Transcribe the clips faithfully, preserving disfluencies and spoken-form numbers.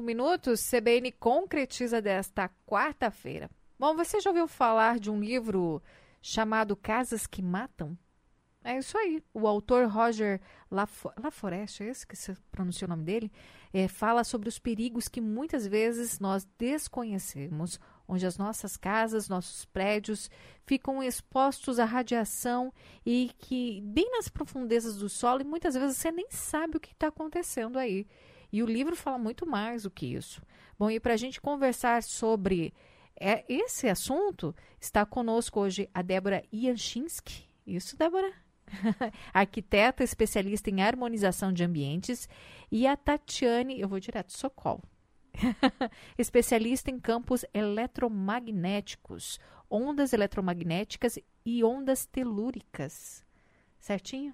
minutos, C B N concretiza desta quarta-feira. Bom, você já ouviu falar de um livro chamado Casas que Matam? É isso aí. O autor Roger Lafo- Laforest, é esse que se pronuncia o nome dele, é, fala sobre os perigos que muitas vezes nós desconhecemos, onde as nossas casas, nossos prédios ficam expostos à radiação e que bem nas profundezas do solo, e muitas vezes você nem sabe o que está acontecendo aí. E o livro fala muito mais do que isso. Bom, e para a gente conversar sobre é, esse assunto, está conosco hoje a Débora Ianchinski. Isso, Débora? Arquiteta especialista em harmonização de ambientes, e a Tatiane, eu vou direto, Sokol, especialista em campos eletromagnéticos, ondas eletromagnéticas e ondas telúricas. Certinho?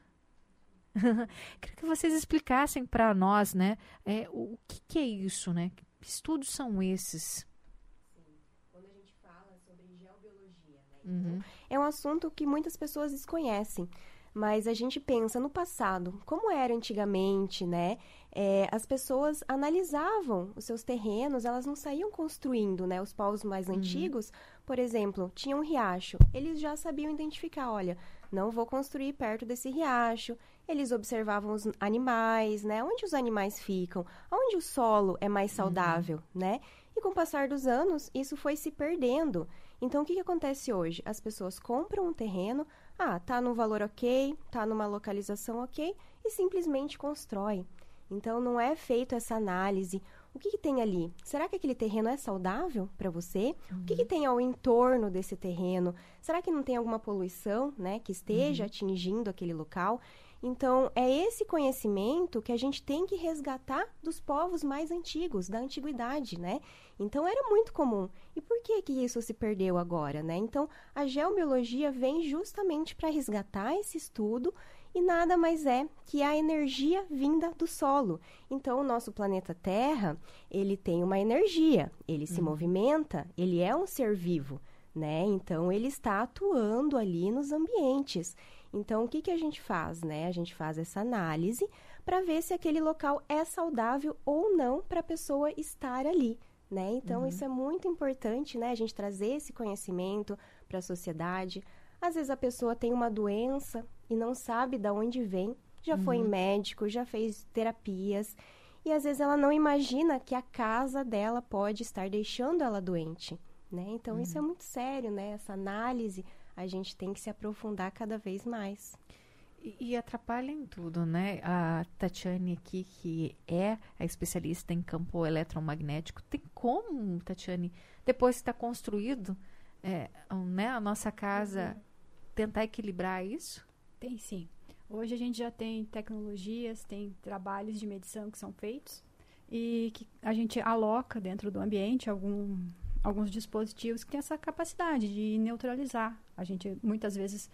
Queria que vocês explicassem para nós, né, é, o que, que é isso, né? Que estudos são esses? Sim. Quando a gente fala sobre geobiologia, né? Uhum. Então, é um assunto que muitas pessoas desconhecem. Mas a gente pensa no passado, como era antigamente, né? É, as pessoas analisavam os seus terrenos, elas não saíam construindo, né? Os povos mais Uhum. antigos, por exemplo, tinham um riacho. Eles já sabiam identificar, olha, não vou construir perto desse riacho. Eles observavam os animais, né? Onde os animais ficam, onde o solo é mais saudável, uhum. né? E com o passar dos anos, isso foi se perdendo. Então, o que, que acontece hoje? As pessoas compram um terreno, ah, tá num valor ok, tá numa localização ok, e simplesmente constrói. Então, não é feito essa análise. O que, que tem ali? Será que aquele terreno é saudável para você? Uhum. O que, que tem ao entorno desse terreno? Será que não tem alguma poluição, né, que esteja uhum. atingindo aquele local? Então, é esse conhecimento que a gente tem que resgatar dos povos mais antigos, da antiguidade, né? Então, era muito comum. E por que que isso se perdeu agora, né? Então, a geobiologia vem justamente para resgatar esse estudo e nada mais é que a energia vinda do solo. Então, o nosso planeta Terra, ele tem uma energia, ele se uhum. movimenta, ele é um ser vivo, né? Então, ele está atuando ali nos ambientes. Então, o que, que a gente faz, né? A gente faz essa análise para ver se aquele local é saudável ou não para a pessoa estar ali, né? Então, uhum. isso é muito importante, né? A gente trazer esse conhecimento para a sociedade. Às vezes, a pessoa tem uma doença e não sabe de onde vem. Já uhum. foi em médico, já fez terapias. E, às vezes, ela não imagina que a casa dela pode estar deixando ela doente, né? Então, uhum. isso é muito sério, né? Essa análise... a gente tem que se aprofundar cada vez mais. E, e atrapalha em tudo, né? A Tatiane aqui, que é a especialista em campo eletromagnético, tem como, Tatiane, depois que está construído, é, né, a nossa casa, uhum. tentar equilibrar isso? Tem sim. Hoje a gente já tem tecnologias, tem trabalhos de medição que são feitos e que a gente aloca dentro do ambiente algum... alguns dispositivos que têm essa capacidade de neutralizar. A gente, muitas vezes,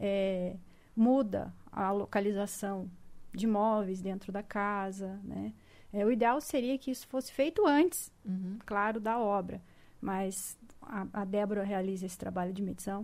é, muda a localização de móveis dentro da casa, né? É, o ideal seria que isso fosse feito antes, uhum. claro, da obra. Mas a, a Débora realiza esse trabalho de medição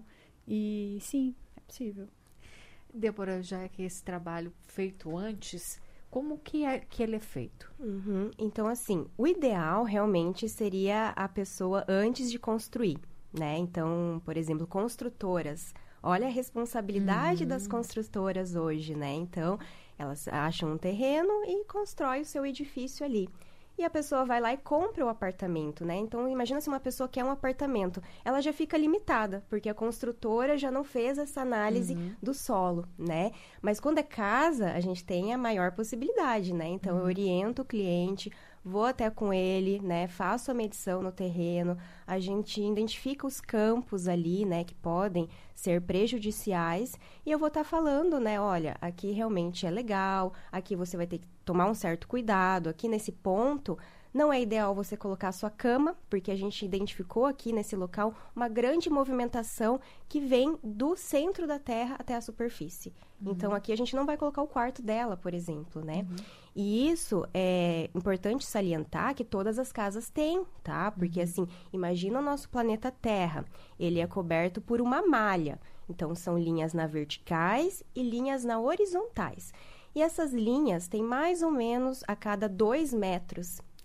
e, sim, é possível. Débora, já que esse trabalho feito antes... como que, é, que ele é feito? Uhum. Então, assim, o ideal realmente seria a pessoa antes de construir, né? Então, por exemplo, construtoras. Olha a responsabilidade uhum. das construtoras hoje, né? Então, elas acham um terreno e constroem o seu edifício ali. E a pessoa vai lá e compra o apartamento, né? Então, imagina se uma pessoa quer um apartamento. Ela já fica limitada, porque a construtora já não fez essa análise uhum. do solo, né? Mas quando é casa, a gente tem a maior possibilidade, né? Então, uhum. eu oriento o cliente, vou até com ele, né? Faço a medição no terreno, a gente identifica os campos ali, né? Que podem ser prejudiciais. E eu vou estar falando, né? Olha, aqui realmente é legal, aqui você vai ter que tomar um certo cuidado. Aqui nesse ponto, não é ideal você colocar a sua cama, porque a gente identificou aqui nesse local uma grande movimentação que vem do centro da Terra até a superfície. Uhum. Então, aqui a gente não vai colocar o quarto dela, por exemplo, né? Uhum. E isso é importante salientar que todas as casas têm, tá? Porque, uhum. assim, imagina o nosso planeta Terra. Ele é coberto por uma malha. Então, são linhas na verticais e linhas na horizontais. E essas linhas têm mais ou menos a cada dois metros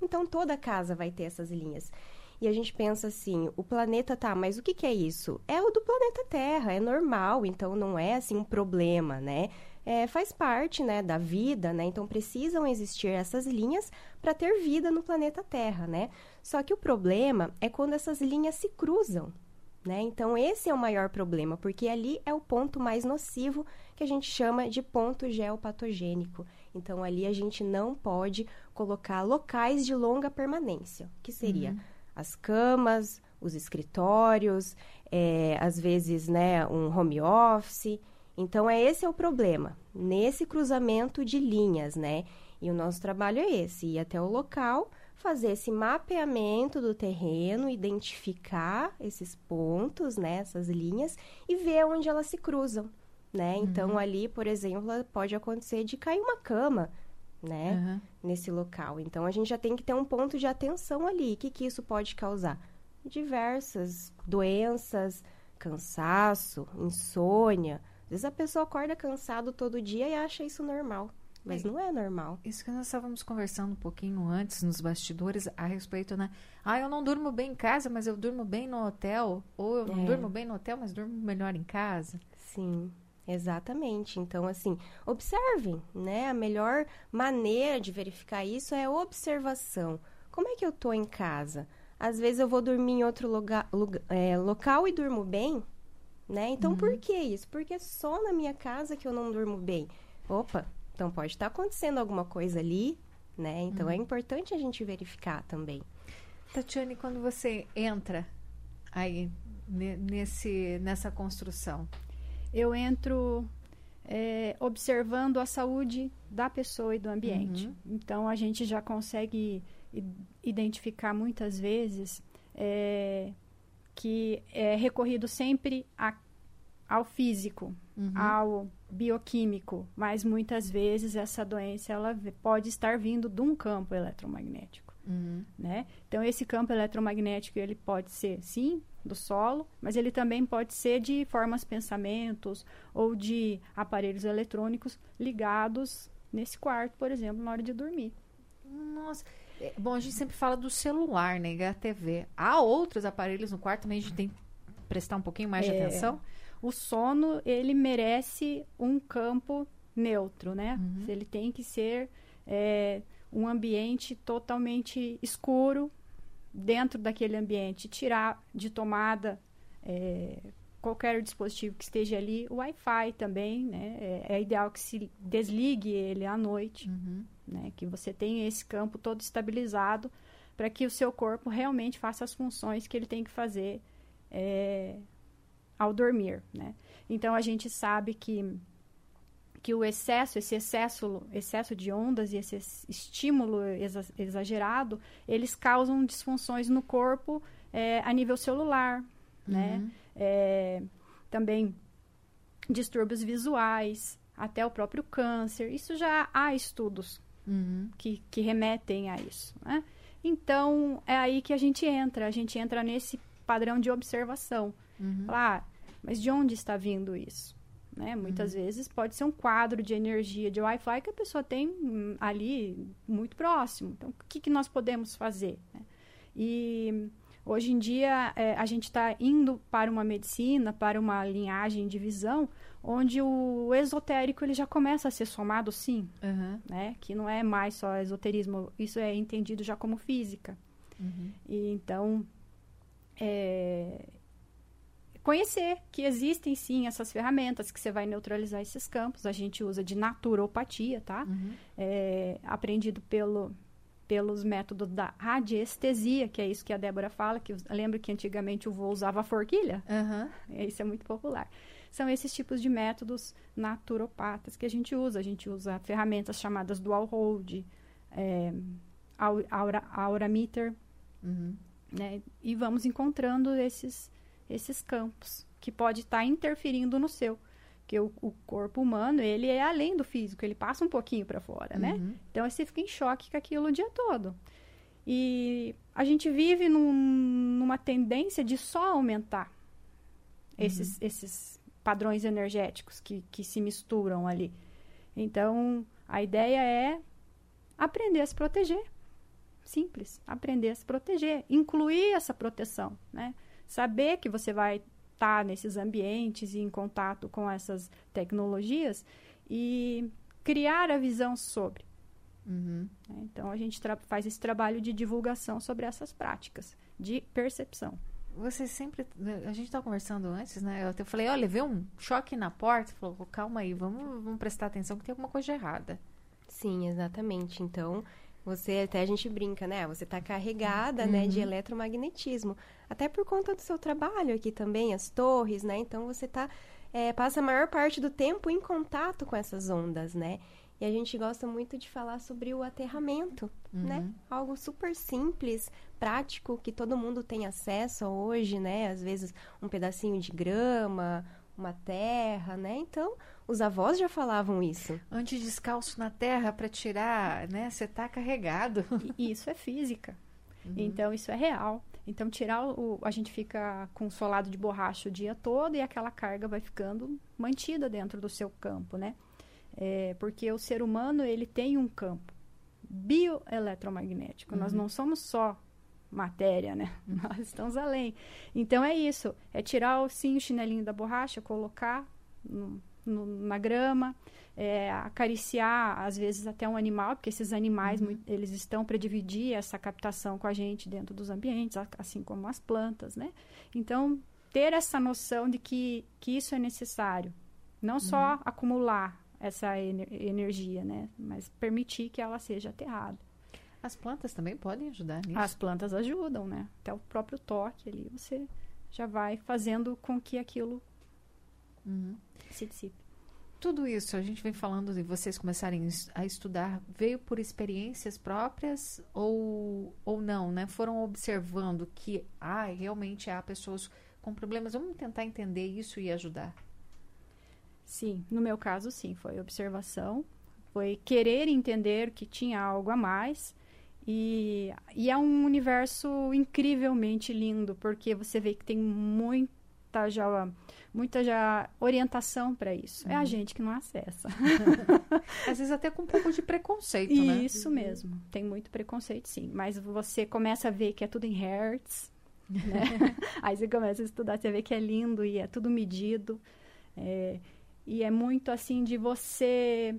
Então, toda casa vai ter essas linhas. E a gente pensa assim, o planeta tá, mas o que que é isso? É o do planeta Terra, é normal, então não é assim um problema, né? É, faz parte, né, da vida, né? Então precisam existir essas linhas para ter vida no planeta Terra, né? Só que o problema é quando essas linhas se cruzam, né? Então esse é o maior problema, porque ali é o ponto mais nocivo que a gente chama de ponto geopatogênico. Então ali a gente não pode colocar locais de longa permanência, que seria uhum. as camas, os escritórios, é, às vezes, né, um home office. Então, é esse é o problema, nesse cruzamento de linhas, né? E o nosso trabalho é esse, ir até o local, fazer esse mapeamento do terreno, identificar esses pontos, né, essas linhas, e ver onde elas se cruzam, né? Uhum. Então, ali, por exemplo, pode acontecer de cair uma cama, né, uhum. nesse local. Então, a gente já tem que ter um ponto de atenção ali. O que que isso pode causar? Diversas doenças, cansaço, insônia. Às vezes a pessoa acorda cansado todo dia e acha isso normal, mas é, não é normal. Isso que nós estávamos conversando um pouquinho antes, nos bastidores, a respeito, né? Ah, eu não durmo bem em casa, mas eu durmo bem no hotel. Ou eu não é. durmo bem no hotel, mas durmo melhor em casa. Sim, exatamente. Então, assim, observem, né? A melhor maneira de verificar isso é a observação. Como é que eu tô em casa? Às vezes eu vou dormir em outro lugar, lugar, é, local e durmo bem, né? Então, uhum. por que isso? Porque é só na minha casa que eu não durmo bem. Opa, então pode estar acontecendo alguma coisa ali, né? Então, uhum. é importante a gente verificar também. Tatiane, quando você entra aí nesse, nessa construção? Eu entro é, observando a saúde da pessoa e do ambiente. Uhum. Então, a gente já consegue identificar muitas vezes é, que é recorrido sempre a, ao físico, uhum. ao bioquímico, mas muitas vezes essa doença ela pode estar vindo de um campo eletromagnético, uhum. né? Então esse campo eletromagnético ele pode ser sim do solo, mas ele também pode ser de formas pensamentos ou de aparelhos eletrônicos ligados nesse quarto, por exemplo, na hora de dormir. Nossa. Bom, a gente sempre fala do celular, né? E a T V. Há outros aparelhos no quarto, também a gente tem que prestar um pouquinho mais de é, atenção? O sono, ele merece um campo neutro, né? Uhum. Ele tem que ser é, um ambiente totalmente escuro. Dentro daquele ambiente, tirar de tomada é, qualquer dispositivo que esteja ali. O Wi-Fi também, né? É, é ideal que se desligue ele à noite. Uhum. Né, que você tenha esse campo todo estabilizado para que o seu corpo realmente faça as funções que ele tem que fazer é, ao dormir, né? Então, a gente sabe que, que o excesso, esse excesso, excesso de ondas e esse estímulo exa exagerado, eles causam disfunções no corpo é, a nível celular, uhum. né? É, também distúrbios visuais, até o próprio câncer. Isso já há estudos Uhum. Que, que remetem a isso, né? Então, é aí que a gente entra. A gente entra nesse padrão de observação. Uhum. Falar, ah, mas de onde está vindo isso? Né? Muitas uhum. vezes pode ser um quadro de energia de Wi-Fi que a pessoa tem hum, ali muito próximo. Então, o que, que nós podemos fazer? Né? E hoje em dia, é, a gente está indo para uma medicina, para uma linhagem de visão, onde o esotérico ele já começa a ser somado, sim, uhum. né? Que não é mais só esoterismo, isso é entendido já como física. Uhum. E, então, é, conhecer que existem, sim, essas ferramentas que você vai neutralizar esses campos. A gente usa de naturopatia, tá? Uhum. É, aprendido pelo... pelos métodos da radiestesia, que é isso que a Débora fala, que lembra que antigamente o vô usava a forquilha? Uhum. Isso é muito popular. São esses tipos de métodos naturopatas que a gente usa. A gente usa ferramentas chamadas dual hold, é, aura, aura meter, uhum. né? E vamos encontrando esses, esses campos que pode estar tá interferindo no seu. Porque o, o corpo humano, ele é além do físico, ele passa um pouquinho para fora, uhum. né? Então, você fica em choque com aquilo o dia todo. E a gente vive num, numa tendência de só aumentar esses, uhum. esses padrões energéticos que, que se misturam ali. Então, a ideia é aprender a se proteger. simples, aprender a se proteger, incluir essa proteção, né? Saber que você vai estar nesses ambientes e em contato com essas tecnologias e criar a visão sobre. Uhum. Então, a gente faz esse trabalho de divulgação sobre essas práticas, de percepção. Você sempre... A gente estava conversando antes, né? Eu até falei, olha, veio um choque na porta. Falou, calma aí, vamos, vamos prestar atenção que tem alguma coisa errada. Sim, exatamente. Então, você, até a gente brinca, né? Você está carregada, Uhum. né, de eletromagnetismo. Até por conta do seu trabalho aqui também, as torres, né? Então, você tá, é, passa a maior parte do tempo em contato com essas ondas, né? E a gente gosta muito de falar sobre o aterramento, Uhum. né? Algo super simples, prático, que todo mundo tem acesso hoje, né? Às vezes um pedacinho de grama, uma terra, né? Então, os avós já falavam isso. Antes descalço na terra para tirar, né? Você tá carregado. E isso é física. Uhum. Então, isso é real. Então, tirar o... A gente fica com solado de borracha o dia todo e aquela carga vai ficando mantida dentro do seu campo, né? É, porque o ser humano, ele tem um campo bioeletromagnético. Uhum. Nós não somos só matéria, né? Uhum. Nós estamos além. Então, é isso. É tirar, sim, o chinelinho da borracha, colocar no, no, na grama, é, acariciar, às vezes, até um animal, porque esses animais, uhum. muito, eles estão para dividir essa captação com a gente dentro dos ambientes, assim como as plantas, né? Então, ter essa noção de que, que isso é necessário. Não só uhum. acumular essa ener- energia, né? Mas permitir que ela seja aterrada. As plantas também podem ajudar nisso? As plantas ajudam, né? Até o próprio toque ali, você já vai fazendo com que aquilo uhum. se dissipe. Tudo isso, a gente vem falando de vocês começarem a estudar, veio por experiências próprias ou, ou não, né? Foram observando que, ah, realmente há pessoas com problemas, vamos tentar entender isso e ajudar. Sim, no meu caso, sim, foi observação, foi querer entender que tinha algo a mais e, e é um universo incrivelmente lindo, porque você vê que tem muita já, muita já orientação para isso. Uhum. É a gente que não acessa. Às vezes até com um pouco de preconceito, isso, né? Isso mesmo, tem muito preconceito, sim, mas você começa a ver que é tudo em hertz, né? Aí você começa a estudar, você vê que é lindo e é tudo medido, é... E é muito assim de você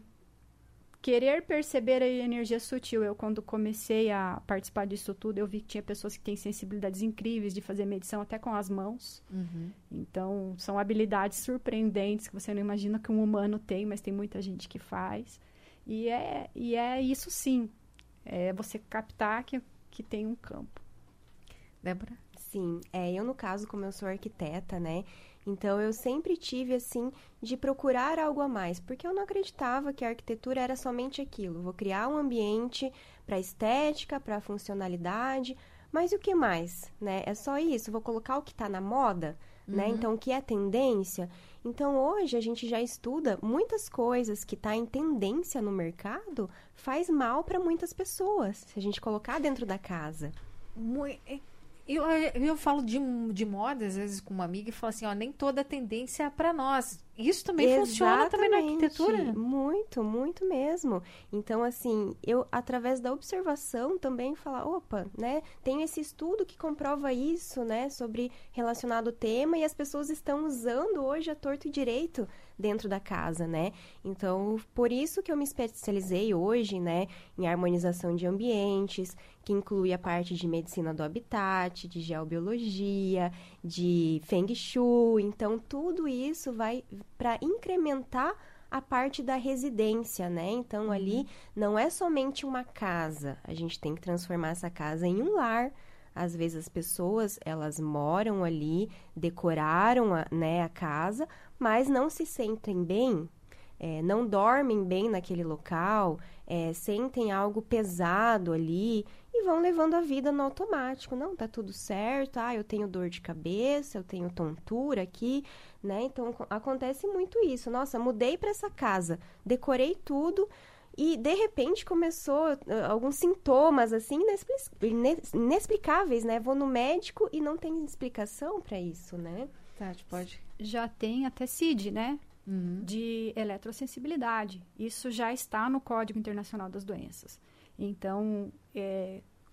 querer perceber a energia sutil. Eu, quando comecei a participar disso tudo, eu vi que tinha pessoas que têm sensibilidades incríveis de fazer medição até com as mãos. Uhum. Então, são habilidades surpreendentes que você não imagina que um humano tem, mas tem muita gente que faz. E é, e é isso sim. É você captar que, que tem um campo. Débora? Sim. É, eu, no caso, como eu sou arquiteta, né? Então, eu sempre tive, assim, de procurar algo a mais, porque eu não acreditava que a arquitetura era somente aquilo. Vou criar um ambiente para estética, para funcionalidade, mas e o que mais, né? É só isso? Vou colocar o que está na moda, uhum. né? Então, o que é tendência? Então, hoje, a gente já estuda muitas coisas que está em tendência no mercado, faz mal para muitas pessoas, se a gente colocar dentro da casa. Muito... Eu, eu falo de, de moda, às vezes, com uma amiga, e falo assim, ó, nem toda tendência é para nós. Isso também Exatamente. Funciona também na arquitetura? Muito, muito mesmo. Então, assim, eu, através da observação, também falar, opa, né, tem esse estudo que comprova isso, né, sobre relacionado ao tema, e as pessoas estão usando hoje a torto e direito dentro da casa, né? Então, por isso que eu me especializei hoje, né, em harmonização de ambientes, que inclui a parte de medicina do habitat, de geobiologia, de Feng Shui. Então, tudo isso vai para incrementar a parte da residência, né? Então, uhum. ali não é somente uma casa. A gente tem que transformar essa casa em um lar. Às vezes, as pessoas, elas moram ali, decoraram a, né, a casa, mas não se sentem bem, é, não dormem bem naquele local, é, sentem algo pesado ali e vão levando a vida no automático. Não, tá tudo certo, ah, eu tenho dor de cabeça, eu tenho tontura aqui, né? Então, acontece muito isso. Nossa, mudei para essa casa, decorei tudo e, de repente, começou uh, alguns sintomas, assim, inexplic- inexplicáveis, né? Vou no médico e não tem explicação para isso, né? Tati, pode? Já tem até C I D, né? Uhum. De eletrossensibilidade. Isso já está no Código Internacional das Doenças. Então, é,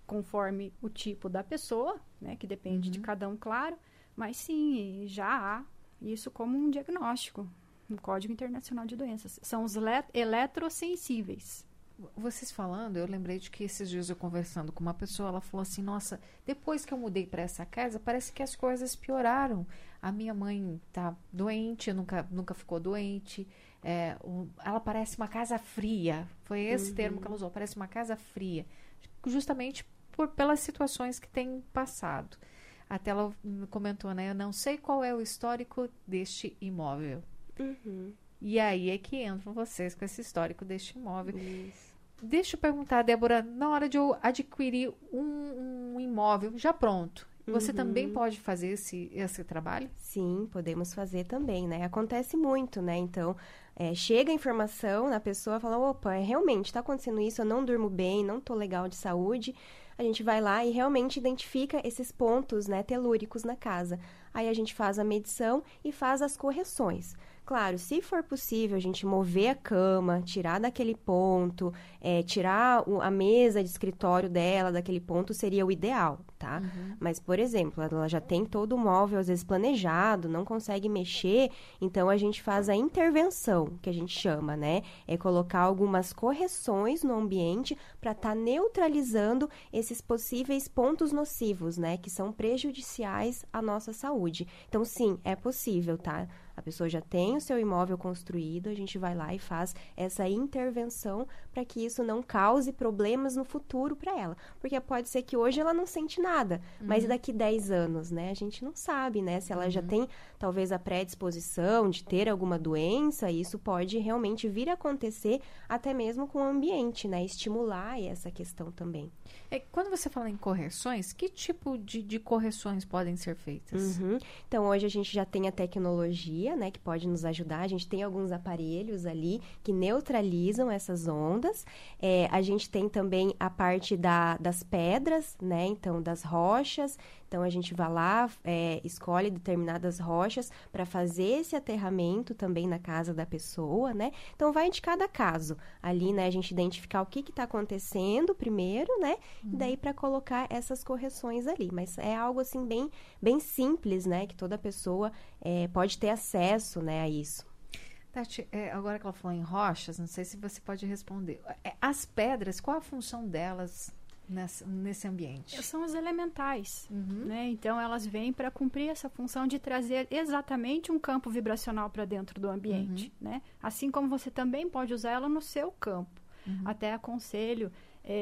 conforme o tipo da pessoa, né? Que depende Uhum. de cada um, claro. Mas sim, já há isso como um diagnóstico no Código Internacional de Doenças. São os le- eletrossensíveis. Vocês falando, eu lembrei de que esses dias eu conversando com uma pessoa, ela falou assim, nossa, depois que eu mudei para essa casa, parece que as coisas pioraram. A minha mãe tá doente, nunca, nunca ficou doente. É, o- ela parece uma casa fria. Foi esse Uhum. termo que ela usou, parece uma casa fria. Justamente por, pelas situações que tem passado. Até ela me comentou, né? Eu não sei qual é o histórico deste imóvel. Uhum. E aí é que entram vocês com esse histórico deste imóvel. Isso. Deixa eu perguntar, Débora, na hora de eu adquirir um, um imóvel já pronto, você Uhum. também pode fazer esse, esse trabalho? Sim, podemos fazer também, né? Acontece muito, né? Então, é, chega a informação na pessoa, fala, opa, é, realmente está acontecendo isso, eu não durmo bem, não tô legal de saúde. A gente vai lá e realmente identifica esses pontos, né, telúricos na casa. Aí a gente faz a medição e faz as correções. Claro, se for possível a gente mover a cama, tirar daquele ponto, é, tirar o- a mesa de escritório dela daquele ponto seria o ideal, tá? Mas, por exemplo, ela já tem todo o móvel, às vezes, planejado, não consegue mexer, então a gente faz a intervenção, que a gente chama, né? É colocar algumas correções no ambiente para estar neutralizando esses possíveis pontos nocivos, né? Que são prejudiciais à nossa saúde. Então, sim, é possível, tá? A pessoa já tem o seu imóvel construído, a gente vai lá e faz essa intervenção para que isso não cause problemas no futuro para ela. Porque pode ser que hoje ela não sente nada, mas e daqui dez anos, né? A gente não sabe, né? Se ela já tem, talvez, a predisposição de ter alguma doença, isso pode realmente vir a acontecer até mesmo com o ambiente, né? Estimular essa questão também. É, quando você fala em correções, que tipo de, de correções podem ser feitas? Uhum. Então, hoje a gente já tem a tecnologia, né, que pode nos ajudar. A gente tem alguns aparelhos ali que neutralizam essas ondas. É, a gente tem também a parte da, das pedras, né, então, das rochas. Então, a gente vai lá, é, escolhe determinadas rochas para fazer esse aterramento também na casa da pessoa, né? Então, vai de cada caso. Ali, né, a gente identificar o que está acontecendo primeiro, né? E daí para colocar essas correções ali. Mas é algo, assim, bem, bem simples, né? Que toda pessoa é, pode ter acesso, né, a isso. Tati, é, agora que ela falou em rochas, não sei se você pode responder. É, as pedras, qual a função delas nessa, nesse ambiente? São os elementais, Uhum. né? Então, elas vêm para cumprir essa função de trazer exatamente um campo vibracional para dentro do ambiente, né? Assim como você também pode usar ela no seu campo. Uhum. Até aconselho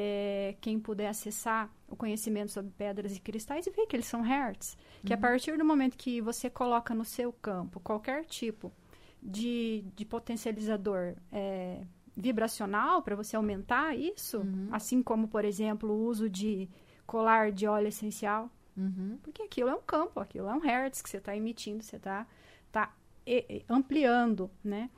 é, quem puder acessar o conhecimento sobre pedras e cristais e ver que eles são hertz. Que a partir do momento que você coloca no seu campo qualquer tipo de, de potencializador é, vibracional para você aumentar isso, Uhum. assim como, por exemplo, o uso de colar de óleo essencial, Uhum. porque aquilo é um campo, aquilo é um hertz que você está emitindo, você está tá, e- e- ampliando, né?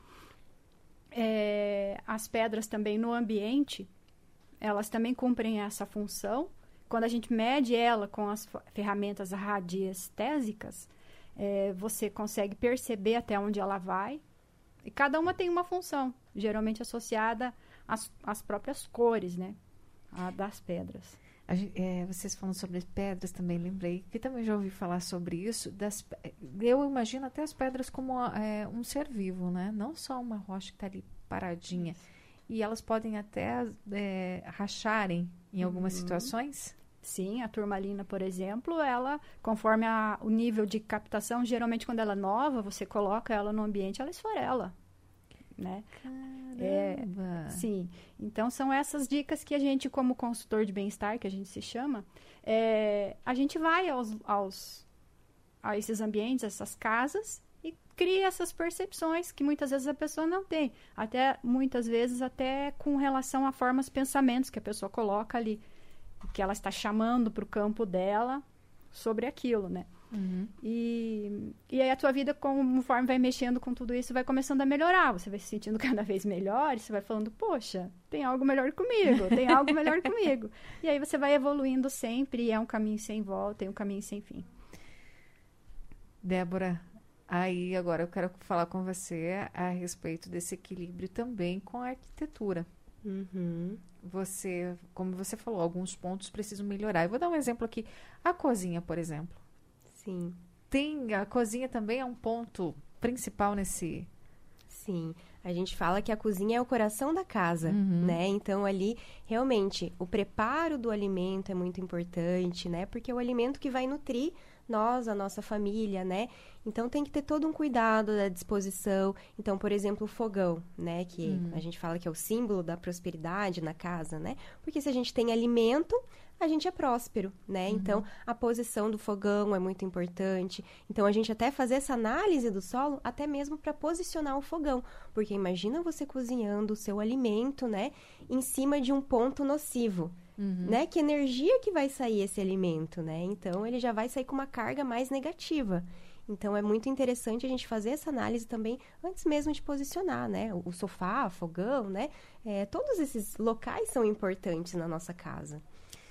É, as pedras também no ambiente, elas também cumprem essa função. Quando a gente mede ela com as f- ferramentas radiestésicas, é, você consegue perceber até onde ela vai. E cada uma tem uma função, geralmente associada às, às próprias cores, né? A das pedras. A gen- é, vocês falando sobre pedras também, lembrei que também já ouvi falar sobre isso. Das, pe- eu imagino até as pedras como é, um ser vivo, né? Não só uma rocha que está ali paradinha. E elas podem até é, racharem em algumas situações. Sim, a turmalina, por exemplo, ela, conforme a- o nível de captação, geralmente quando ela é nova, você coloca ela no ambiente, ela esfarela, né? Caramba! Sim, então são essas dicas que a gente, como consultor de bem-estar, que a gente se chama, é, a gente vai aos, aos, a esses ambientes, essas casas, e cria essas percepções que muitas vezes a pessoa não tem. Até, muitas vezes, até com relação a formas, pensamentos que a pessoa coloca ali, que ela está chamando para o campo dela sobre aquilo, né? Uhum. E, e aí a tua vida, conforme vai mexendo com tudo isso, vai começando a melhorar. Você vai se sentindo cada vez melhor e você vai falando, poxa, tem algo melhor comigo, tem algo melhor comigo. E aí você vai evoluindo sempre e é um caminho sem volta, é um caminho sem fim. Débora, aí agora eu quero falar com você a respeito desse equilíbrio também com a arquitetura. Uhum. Você, como você falou, alguns pontos precisam melhorar. Eu vou dar um exemplo aqui. A cozinha, por exemplo. Sim. Tem, a cozinha também é um ponto principal nesse... Sim, a gente fala que a cozinha é o coração da casa, Uhum. né? Então, ali, realmente, o preparo do alimento é muito importante, né? Porque é o alimento que vai nutrir nós, a nossa família, né? Então, tem que ter todo um cuidado da disposição. Então, por exemplo, o fogão, né? Que Uhum. a gente fala que é o símbolo da prosperidade na casa, né? Porque se a gente tem alimento, a gente é próspero, né? Uhum. Então, a posição do fogão é muito importante. Então, a gente até fazer essa análise do solo, até mesmo para posicionar o fogão. Porque imagina você cozinhando o seu alimento, né? Em cima de um ponto nocivo, Uhum. né? Que energia que vai sair esse alimento, né? Então, ele já vai sair com uma carga mais negativa. Então, é muito interessante a gente fazer essa análise também antes mesmo de posicionar, né? O sofá, fogão, né? É, todos esses locais são importantes na nossa casa.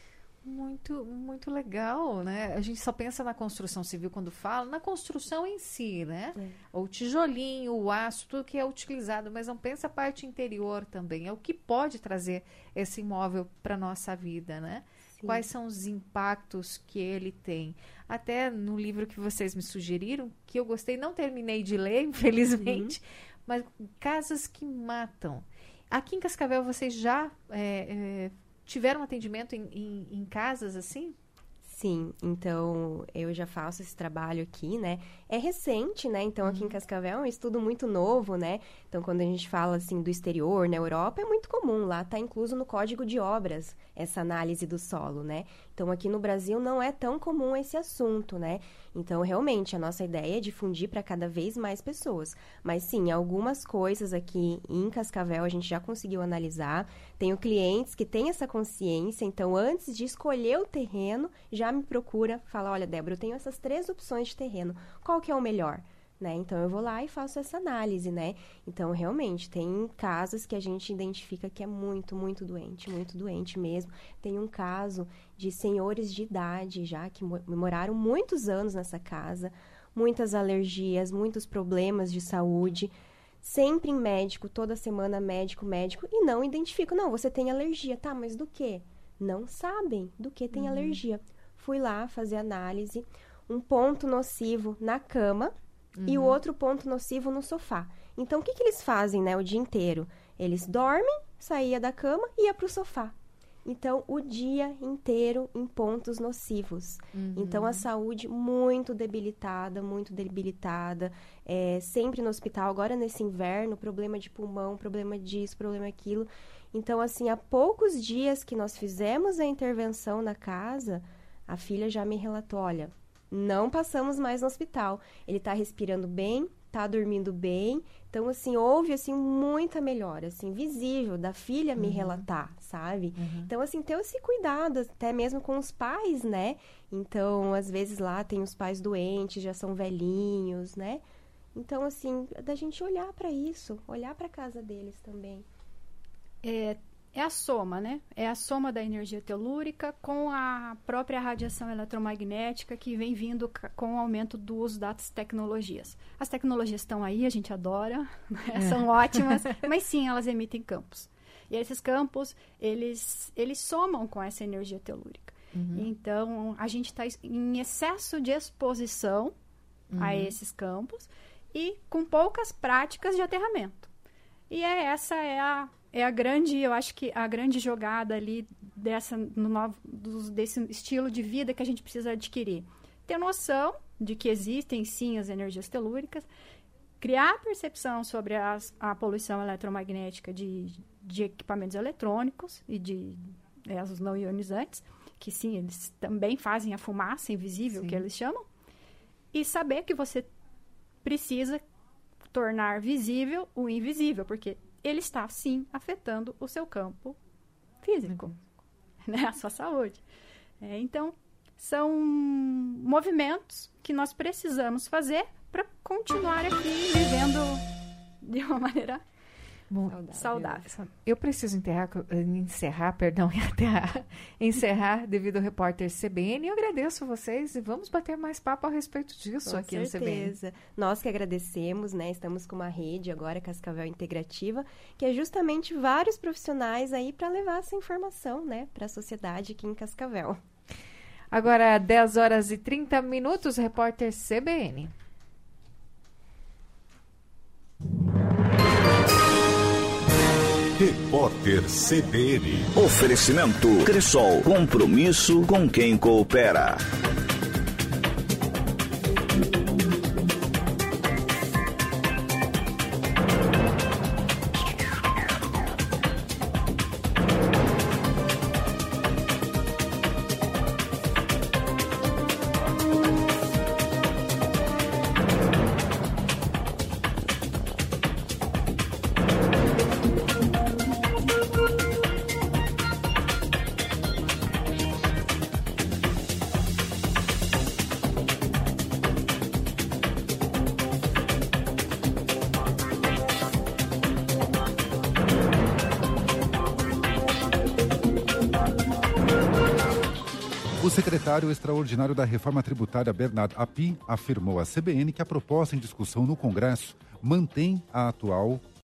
Muito, muito legal, né? A gente só pensa na construção civil quando fala, na construção em si, né? É. O tijolinho, o aço, tudo que é utilizado, mas não pensa a parte interior também. É o que pode trazer esse imóvel para nossa vida, né? Sim. Quais são os impactos que ele tem? Até no livro que vocês me sugeriram, que eu gostei, não terminei de ler, infelizmente, uhum. mas Casas que Matam. Aqui em Cascavel, vocês já é, é, tiveram atendimento em, em, em casas assim? Sim, então eu já faço esse trabalho aqui, né? É recente, né? Então aqui uhum. em Cascavel é um estudo muito novo, né? Então quando a gente fala assim do exterior, na Europa, é muito comum, lá tá incluso no Código de Obras essa análise do solo, né? Então aqui no Brasil não é tão comum esse assunto, né? Então realmente a nossa ideia é difundir para cada vez mais pessoas. Mas sim, algumas coisas aqui em Cascavel a gente já conseguiu analisar. Tenho clientes que têm essa consciência, então antes de escolher o terreno, já me procura, fala, olha, Débora, eu tenho essas três opções de terreno, qual que é o melhor? Né? Então, eu vou lá e faço essa análise, né? Então, realmente, tem casos que a gente identifica que é muito, muito doente, muito doente mesmo. Tem um caso de senhores de idade já, que moraram muitos anos nessa casa, muitas alergias, muitos problemas de saúde, sempre em médico, toda semana médico, médico, e não identificam, não, você tem alergia, tá, mas do quê? Não sabem do que tem uhum. alergia. Fui lá fazer análise, um ponto nocivo na cama, uhum. e o outro ponto nocivo no sofá. Então, o que, que eles fazem, né, o dia inteiro? Eles dormem, saía da cama e ia pro sofá. Então, o dia inteiro em pontos nocivos. Uhum. Então, a saúde muito debilitada, muito debilitada. É, sempre no hospital, agora nesse inverno, problema de pulmão, problema disso, problema aquilo. Então, assim, há poucos dias que nós fizemos a intervenção na casa, a filha já me relatou, olha, não passamos mais no hospital. Ele tá respirando bem, tá dormindo bem. Então, assim, houve, assim, muita melhora, assim, visível da filha me uhum. relatar, sabe? Uhum. Então, assim, ter esse cuidado, até mesmo com os pais, né? Então, às vezes lá tem os pais doentes, já são velhinhos, né? Então, assim, da gente olhar para isso, olhar para a casa deles também. É, é a soma, né? É a soma da energia telúrica com a própria radiação eletromagnética que vem vindo com o aumento do uso das tecnologias. As tecnologias estão aí, a gente adora, né? É. São ótimas, mas sim, elas emitem campos. E esses campos, eles, eles somam com essa energia telúrica. Uhum. Então, a gente está em excesso de exposição uhum. a esses campos e com poucas práticas de aterramento. E é, essa é a... É a grande, eu acho que a grande jogada ali dessa, no novo, do, desse estilo de vida que a gente precisa adquirir. Ter noção de que existem, sim, as energias telúricas, criar percepção sobre as, a poluição eletromagnética de, de equipamentos eletrônicos e de é, os não ionizantes, que, sim, eles também fazem a fumaça invisível, sim. que eles chamam, e saber que você precisa tornar visível o invisível, porque ele está, sim, afetando o seu campo físico, uhum. né? A sua saúde. É, então, são movimentos que nós precisamos fazer para continuar aqui vivendo de uma maneira Muito saudável. Eu preciso enterrar, encerrar, perdão, enterrar, encerrar devido ao repórter C B N. Eu agradeço vocês e vamos bater mais papo a respeito disso Com aqui no C B N. certeza. Nós que agradecemos, né? Estamos com uma rede agora, Cascavel Integrativa, que é justamente vários profissionais aí para levar essa informação, né, para a sociedade aqui em Cascavel. Agora, dez horas e trinta minutos, repórter C B N. Repórter C B N. Oferecimento Cressol. Compromisso com quem coopera. O secretário extraordinário da Reforma Tributária, Bernard Api, afirmou à C B N que a proposta em discussão no Congresso mantém a atual